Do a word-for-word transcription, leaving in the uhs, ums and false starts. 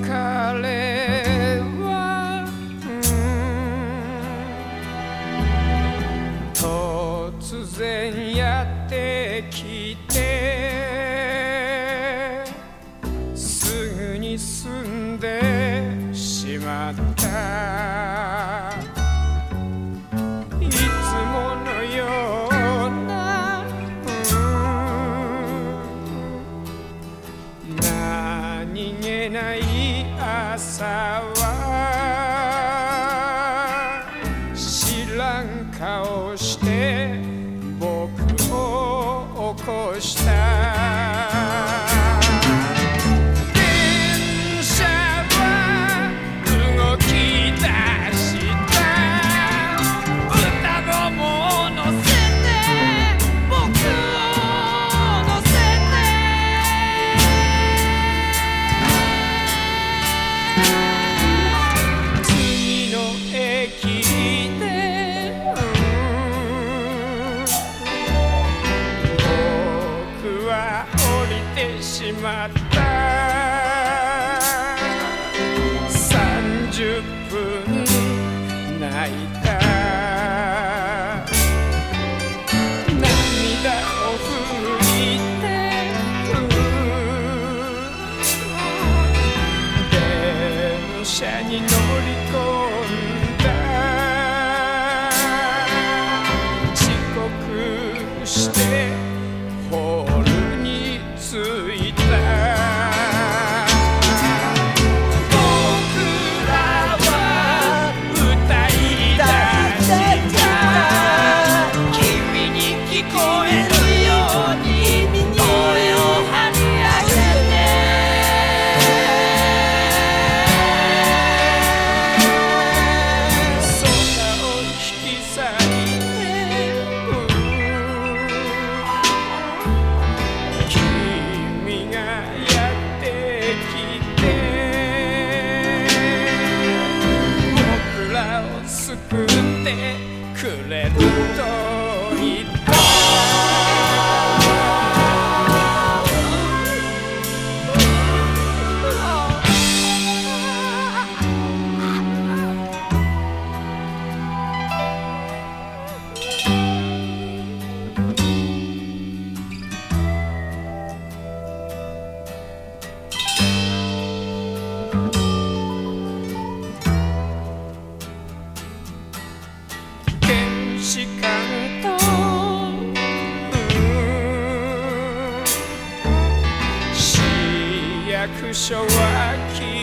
彼は、うん、突然やってきてすぐに住んでしまった。いつものような、うん、何気ない朝は知らん顔して僕を起こした。しまったさんじゅっぷん泣いた。涙を拭いて電車に乗り込んだ。遅刻してホールに着いた。救ってくれると言った。しかんと、うん、市役所は